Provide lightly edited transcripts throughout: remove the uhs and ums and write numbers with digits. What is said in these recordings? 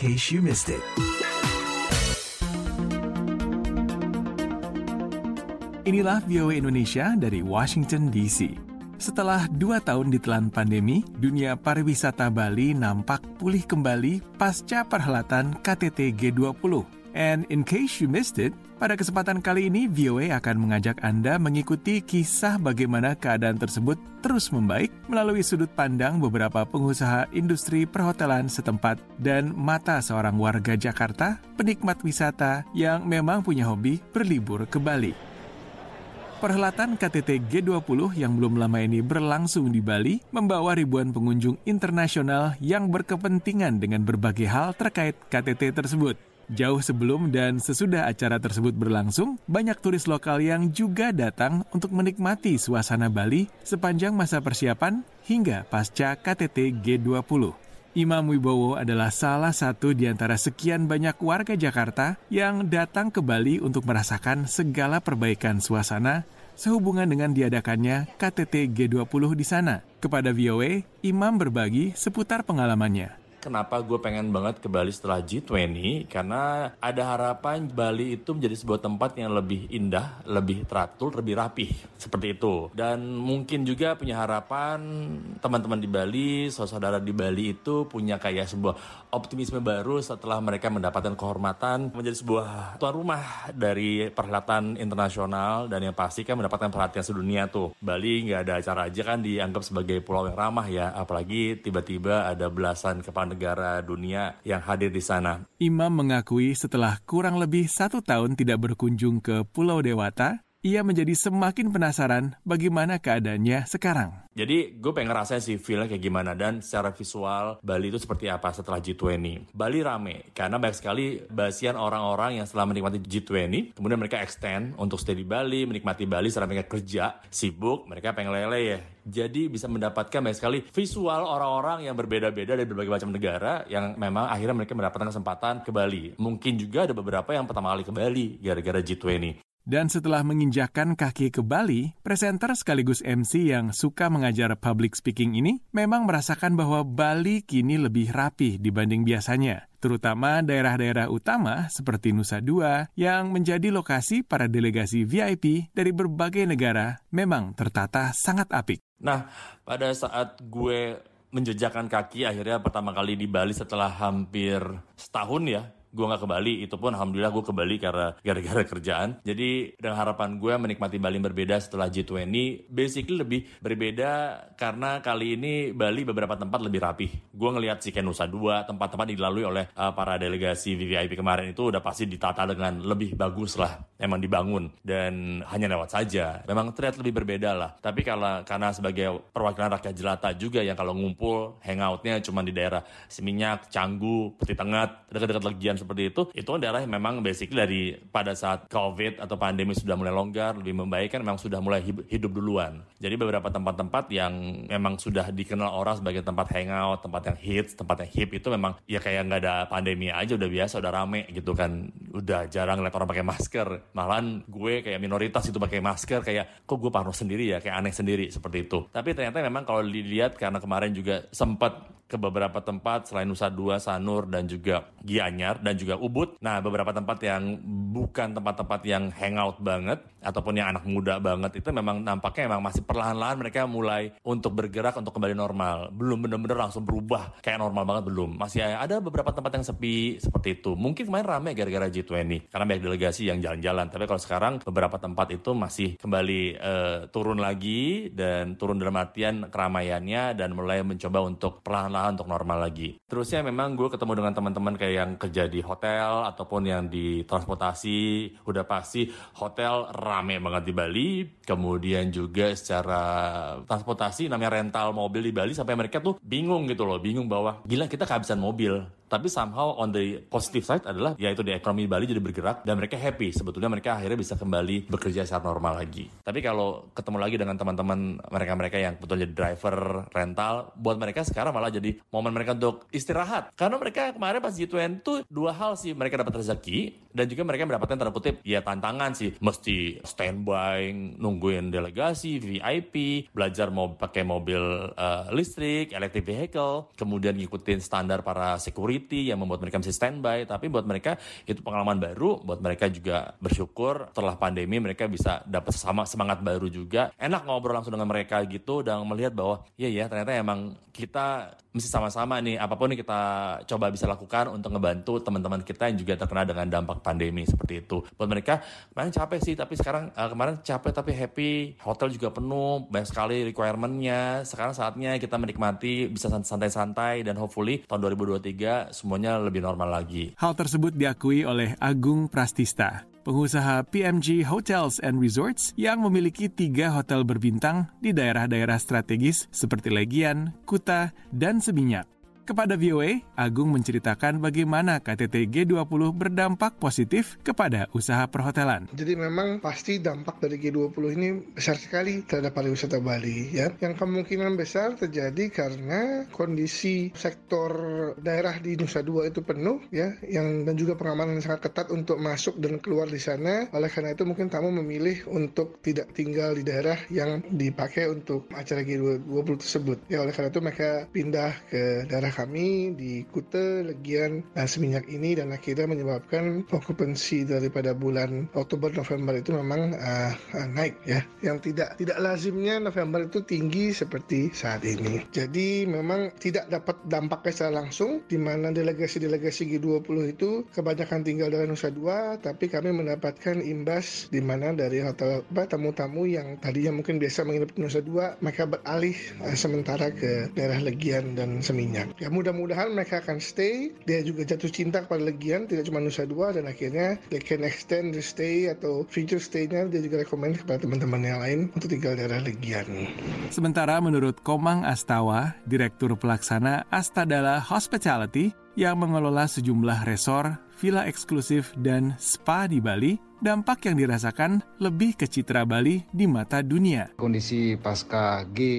case you missed it. Inilah VOA Indonesia dari Washington DC. Setelah 2 tahun ditelan pandemi, dunia pariwisata Bali nampak pulih kembali pasca perhelatan KTT G20. And in case you missed it, pada kesempatan kali ini VOA akan mengajak Anda mengikuti kisah bagaimana keadaan tersebut terus membaik melalui sudut pandang beberapa pengusaha industri perhotelan setempat dan mata seorang warga Jakarta, penikmat wisata yang memang punya hobi berlibur ke Bali. Perhelatan KTT G20 yang belum lama ini berlangsung di Bali membawa ribuan pengunjung internasional yang berkepentingan dengan berbagai hal terkait KTT tersebut. Jauh sebelum dan sesudah acara tersebut berlangsung, banyak turis lokal yang juga datang untuk menikmati suasana Bali sepanjang masa persiapan hingga pasca KTT G20. Imam Wibowo adalah salah satu di antara sekian banyak warga Jakarta yang datang ke Bali untuk merasakan segala perbaikan suasana sehubungan dengan diadakannya KTT G20 di sana. Kepada VOA, Imam berbagi seputar pengalamannya. Kenapa gue pengen banget ke Bali setelah G20? Karena ada harapan Bali itu menjadi sebuah tempat yang lebih indah, lebih teratur, lebih rapih. Seperti itu. Dan mungkin juga punya harapan teman-teman di Bali, saudara di Bali itu punya kayak sebuah optimisme baru setelah mereka mendapatkan kehormatan menjadi sebuah tuan rumah dari perhelatan internasional dan yang pasti kan mendapatkan perhatian sedunia tuh. Bali nggak ada acara aja kan dianggap sebagai pulau yang ramah ya. Apalagi tiba-tiba ada belasan kepala negara dunia yang hadir di sana. Imam mengakui setelah kurang lebih 1 tahun tidak berkunjung ke Pulau Dewata, ia menjadi semakin penasaran bagaimana keadaannya sekarang. Jadi gue pengen ngerasain sih feel-nya kayak gimana dan secara visual Bali itu seperti apa setelah G20. Bali rame karena banyak sekali basian orang-orang yang setelah menikmati G20 kemudian mereka extend untuk stay di Bali, menikmati Bali setelah mereka kerja, sibuk, mereka pengen lele ya. Jadi bisa mendapatkan banyak sekali visual orang-orang yang berbeda-beda dari berbagai macam negara yang memang akhirnya mereka mendapatkan kesempatan ke Bali. Mungkin juga ada beberapa yang pertama kali ke Bali gara-gara G20. Dan setelah menginjakkan kaki ke Bali, presenter sekaligus MC yang suka mengajar public speaking ini memang merasakan bahwa Bali kini lebih rapih dibanding biasanya, terutama daerah-daerah utama seperti Nusa Dua yang menjadi lokasi para delegasi VIP dari berbagai negara memang tertata sangat apik. Nah, pada saat gue menjejakkan kaki akhirnya pertama kali di Bali setelah hampir setahun ya, gue gak ke Bali, itu pun alhamdulillah gue ke Bali karena gara-gara kerjaan. Jadi dengan harapan gue menikmati Bali yang berbeda setelah G20, basically lebih berbeda karena kali ini Bali beberapa tempat lebih rapih. Gue ngelihat sih kayak Nusa Dua, tempat-tempat yang dilalui oleh para delegasi VIP kemarin itu udah pasti ditata dengan lebih bagus lah, emang dibangun dan hanya lewat saja. Memang terlihat lebih berbeda lah. Tapi karena sebagai perwakilan rakyat jelata juga yang kalau ngumpul hangoutnya cuma di daerah Seminyak, Canggu, Peti Tengah, dekat-dekat Legian seperti itu daerah yang memang basically dari pada saat COVID atau pandemi sudah mulai longgar, lebih membaik kan memang sudah mulai hidup duluan. Jadi beberapa tempat-tempat yang memang sudah dikenal orang sebagai tempat hangout, tempat yang hits, tempat yang hip itu memang ya kayak nggak ada pandemi aja udah biasa, udah rame gitu kan. Udah jarang lihat orang pakai masker. Malahan gue kayak minoritas itu pakai masker, kayak kok gue parno sendiri ya, kayak aneh sendiri seperti itu. Tapi ternyata memang kalau dilihat karena kemarin juga sempat ke beberapa tempat selain Nusa Dua, Sanur, dan juga Gianyar, dan juga Ubud. Nah, beberapa tempat yang bukan tempat-tempat yang hangout banget, ataupun yang anak muda banget, itu memang nampaknya memang masih perlahan-lahan mereka mulai untuk bergerak untuk kembali normal. Belum benar-benar langsung berubah kayak normal banget, belum. Masih ada beberapa tempat yang sepi seperti itu. Mungkin kemarin ramai gara-gara G20, karena banyak delegasi yang jalan-jalan. Tapi kalau sekarang beberapa tempat itu masih kembali turun lagi, dan turun dalam artian keramaiannya, dan mulai mencoba untuk perlahan-lahan untuk normal lagi. Terusnya memang gue ketemu dengan teman-teman kayak yang kerja di hotel ataupun yang di transportasi, udah pasti hotel rame banget di Bali. Kemudian juga secara transportasi namanya rental mobil di Bali sampai mereka tuh bingung gitu loh, bingung bahwa gila kita kehabisan mobil. Tapi somehow on the positive side adalah yaitu di ekonomi Bali jadi bergerak dan mereka happy. Sebetulnya mereka akhirnya bisa kembali bekerja secara normal lagi. Tapi kalau ketemu lagi dengan teman-teman mereka yang betul jadi driver rental, buat mereka sekarang malah jadi momen mereka untuk istirahat. Karena mereka kemarin pas G20 tuh dua hal sih, mereka dapat rezeki dan juga mereka mendapatkan tanda kutip ya tantangan sih. Mesti standby nungguin delegasi, VIP, belajar mau pakai mobil listrik, electric vehicle, kemudian ngikutin standar para security liquidity yang membuat mereka mesti standby, tapi buat mereka itu pengalaman baru, buat mereka juga bersyukur setelah pandemi mereka bisa dapat semangat baru juga. Enak ngobrol langsung dengan mereka gitu dan melihat bahwa ya ternyata emang kita mesti sama-sama nih, apapun yang kita coba bisa lakukan untuk ngebantu teman-teman kita yang juga terkena dengan dampak pandemi seperti itu. Buat mereka kemarin capek sih, tapi sekarang kemarin capek tapi happy, hotel juga penuh, banyak sekali requirement-nya. Sekarang saatnya kita menikmati, bisa santai-santai, dan hopefully tahun 2023 semuanya lebih normal lagi. Hal tersebut diakui oleh Agung Prastista, pengusaha PMG Hotels and Resorts yang memiliki 3 hotel berbintang di daerah-daerah strategis seperti Legian, Kuta, dan Seminyak. Kepada VOA, Agung menceritakan bagaimana KTT G20 berdampak positif kepada usaha perhotelan. Jadi memang pasti dampak dari G20 ini besar sekali terhadap pariwisata Bali, ya. Yang kemungkinan besar terjadi karena kondisi sektor daerah di Nusa Dua itu penuh, ya, dan juga pengamanan yang sangat ketat untuk masuk dan keluar di sana. Oleh karena itu mungkin tamu memilih untuk tidak tinggal di daerah yang dipakai untuk acara G20 tersebut. Ya, oleh karena itu mereka pindah ke daerah kami di Kuta, Legian, dan Seminyak ini, dan akhirnya menyebabkan okupansi daripada bulan Oktober November itu memang naik, ya. Yang tidak lazimnya November itu tinggi seperti saat ini. Jadi memang tidak dapat dampaknya secara langsung, di mana delegasi-delegasi G20 itu kebanyakan tinggal dari Nusa Dua, tapi kami mendapatkan imbas di mana dari hotel tamu-tamu yang tadinya mungkin biasa menginap di Nusa Dua, mereka beralih sementara ke daerah Legian dan Seminyak. Ya, mudah-mudahan mereka akan stay. Dia juga jatuh cinta kepada Legian, tidak cuma Nusa Dua, dan akhirnya they can extend the stay atau future stay-nya. Dia juga rekomend kepada teman-teman yang lain untuk tinggal di daerah Legian. Sementara menurut Komang Astawa, Direktur Pelaksana Astadala Hospitality yang mengelola sejumlah resor, villa eksklusif, dan spa di Bali, dampak yang dirasakan lebih ke citra Bali di mata dunia. Kondisi pasca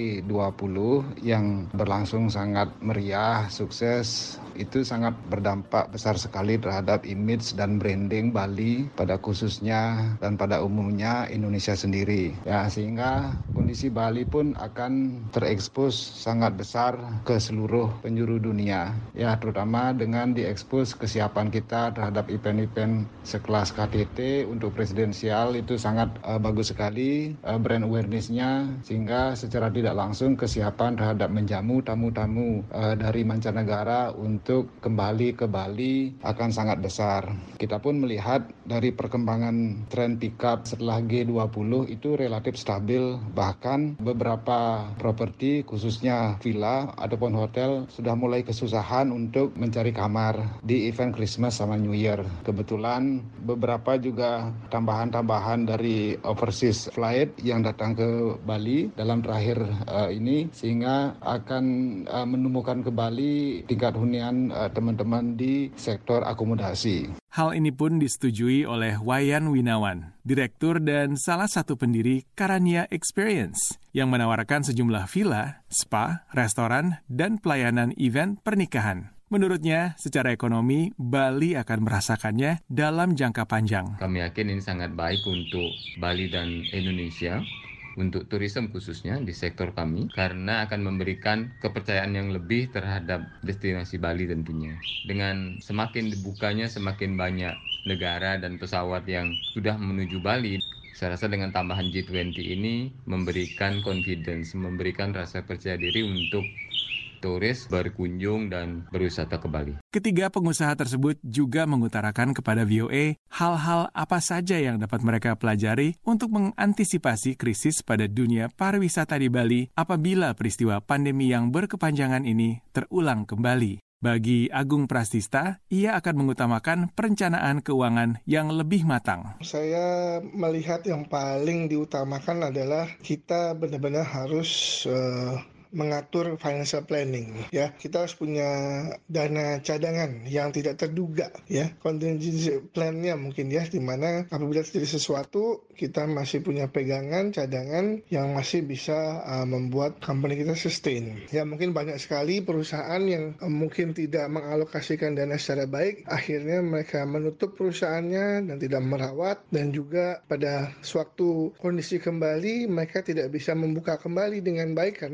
G20 yang berlangsung sangat meriah, sukses, itu sangat berdampak besar sekali terhadap image dan branding Bali pada khususnya dan pada umumnya Indonesia sendiri. Ya, sehingga kondisi Bali pun akan terekspos sangat besar ke seluruh penjuru dunia. Ya, terutama dengan diekspos kesiapan kita terhadap event-event sekelas KTT untuk presidensial itu sangat bagus sekali brand awareness-nya, sehingga secara tidak langsung kesiapan terhadap menjamu tamu-tamu dari mancanegara untuk kembali ke Bali akan sangat besar. Kita pun melihat dari perkembangan tren pick-up setelah G20 itu relatif stabil, bahkan beberapa properti khususnya villa ataupun hotel sudah mulai kesusahan untuk mencari kamar di event Christmas sama New Year. Kebetulan beberapa juga tambahan-tambahan dari overseas flight yang datang ke Bali dalam terakhir ini, sehingga akan menemukan kembali tingkat hunian teman-teman di sektor akomodasi. Hal ini pun disetujui oleh Wayan Winawan, Direktur dan salah satu pendiri Karania Experience, yang menawarkan sejumlah villa, spa, restoran, dan pelayanan event pernikahan. Menurutnya, secara ekonomi, Bali akan merasakannya dalam jangka panjang. Kami yakin ini sangat baik untuk Bali dan Indonesia, untuk turisme khususnya di sektor kami, karena akan memberikan kepercayaan yang lebih terhadap destinasi Bali tentunya. Dengan semakin dibukanya semakin banyak negara dan pesawat yang sudah menuju Bali, saya rasa dengan tambahan G20 ini memberikan confidence, memberikan rasa percaya diri untuk turis berkunjung dan berwisata ke Bali. Ketiga pengusaha tersebut juga mengutarakan kepada VOA hal-hal apa saja yang dapat mereka pelajari untuk mengantisipasi krisis pada dunia pariwisata di Bali apabila peristiwa pandemi yang berkepanjangan ini terulang kembali. Bagi Agung Prastista, ia akan mengutamakan perencanaan keuangan yang lebih matang. Saya melihat yang paling diutamakan adalah kita benar-benar harus mengatur financial planning, ya. Kita harus punya dana cadangan yang tidak terduga, ya. Contingency plan-nya mungkin, ya, di mana apabila terjadi sesuatu kita masih punya pegangan cadangan yang masih bisa membuat company kita sustain. Ya, mungkin banyak sekali perusahaan yang mungkin tidak mengalokasikan dana secara baik, akhirnya mereka menutup perusahaannya dan tidak merawat, dan juga pada suatu kondisi kembali mereka tidak bisa membuka kembali dengan baik karena properti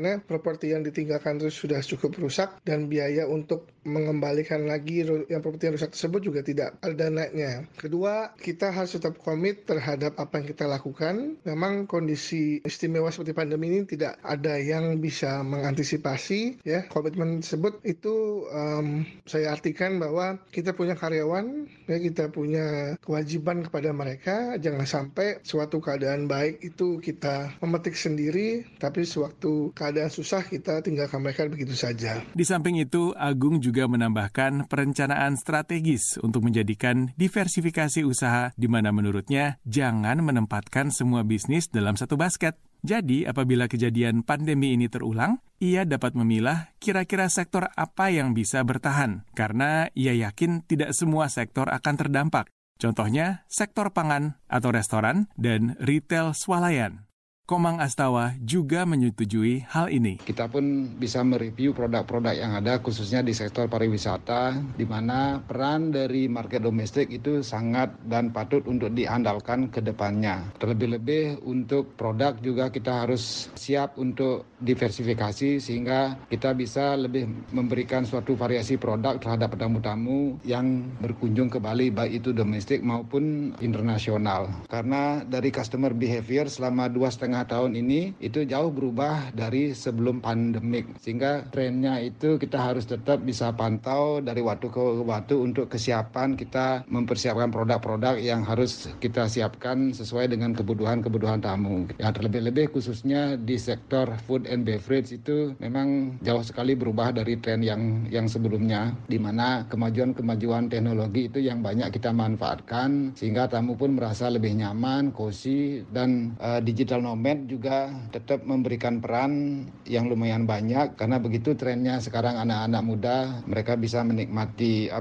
properti yang ditinggalkan itu sudah cukup rusak dan biaya untuk mengembalikan lagi yang properti yang rusak tersebut juga tidak ada naiknya. Kedua, kita harus tetap komit terhadap apa yang kita lakukan. Memang kondisi istimewa seperti pandemi ini tidak ada yang bisa mengantisipasi ya. Komitmen tersebut itu saya artikan bahwa kita punya karyawan, ya, kita punya kewajiban kepada mereka. Jangan sampai suatu keadaan baik itu kita memetik sendiri, tapi sewaktu keadaan susah kita tinggalkan mereka begitu saja. Di samping itu, Agung juga menambahkan perencanaan strategis untuk menjadikan diversifikasi usaha di mana menurutnya jangan menempatkan semua bisnis dalam satu basket. Jadi, apabila kejadian pandemi ini terulang, ia dapat memilah kira-kira sektor apa yang bisa bertahan, karena ia yakin tidak semua sektor akan terdampak. Contohnya, sektor pangan atau restoran dan retail swalayan. Komang Astawa juga menyetujui hal ini. Kita pun bisa mereview produk-produk yang ada khususnya di sektor pariwisata, di mana peran dari market domestik itu sangat dan patut untuk diandalkan ke depannya. Terlebih-lebih untuk produk juga kita harus siap untuk diversifikasi sehingga kita bisa lebih memberikan suatu variasi produk terhadap tamu-tamu yang berkunjung ke Bali, baik itu domestik maupun internasional. Karena dari customer behavior selama 2,5 tahun ini itu jauh berubah dari sebelum pandemik, sehingga trennya itu kita harus tetap bisa pantau dari waktu ke waktu untuk kesiapan kita mempersiapkan produk-produk yang harus kita siapkan sesuai dengan kebutuhan tamu. Ya, terlebih-lebih khususnya di sektor food and beverage itu memang jauh sekali berubah dari tren yang sebelumnya, di mana kemajuan teknologi itu yang banyak kita manfaatkan sehingga tamu pun merasa lebih nyaman, cozy, dan digital nomad juga tetap memberikan peran yang lumayan banyak, karena begitu trennya sekarang anak-anak muda mereka bisa menikmati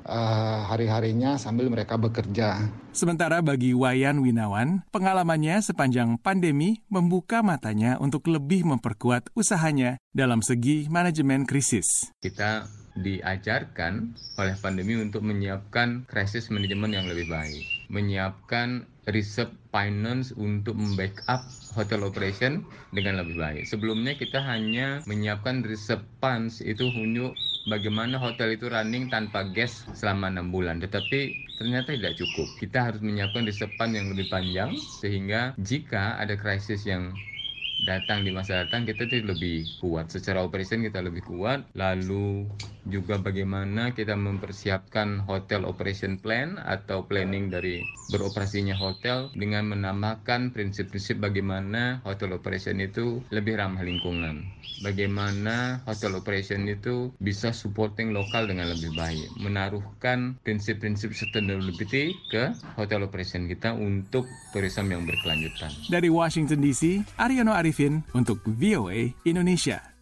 hari-harinya sambil mereka bekerja. Sementara bagi Wayan Winawan, pengalamannya sepanjang pandemi membuka matanya untuk lebih memperkuat usahanya dalam segi manajemen krisis. Kita diajarkan oleh pandemi untuk menyiapkan krisis manajemen yang lebih baik, menyiapkan reserve finance untuk membackup hotel operation dengan lebih baik. Sebelumnya kita hanya menyiapkan reserve funds itu untuk bagaimana hotel itu running tanpa guest selama 6 bulan. Tetapi ternyata tidak cukup. Kita harus menyiapkan reserve fund yang lebih panjang sehingga jika ada krisis yang datang di masa datang kita lebih kuat. Secara operation kita lebih kuat. Lalu juga bagaimana kita mempersiapkan hotel operation plan atau planning dari beroperasinya hotel dengan menambahkan prinsip-prinsip bagaimana hotel operation itu lebih ramah lingkungan. Bagaimana hotel operation itu bisa supporting lokal dengan lebih baik. Menaruhkan prinsip-prinsip sustainability ke hotel operation kita untuk tourism yang berkelanjutan. Dari Washington DC, Ariano Arifin untuk VOA Indonesia.